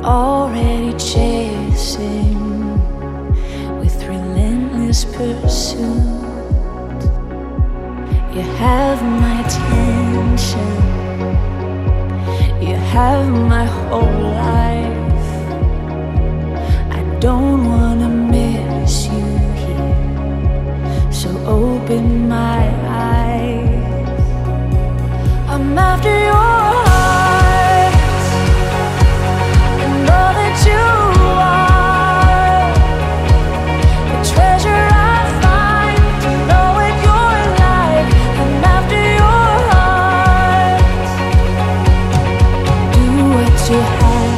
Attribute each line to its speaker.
Speaker 1: already chasing with relentless pursuit. You have my attention, you have my whole life. I don't wanna miss you here, so open my eyes. I'm after your heart and all that you are, the treasure I find to know what you're like. I'm after your heart. Do what you have.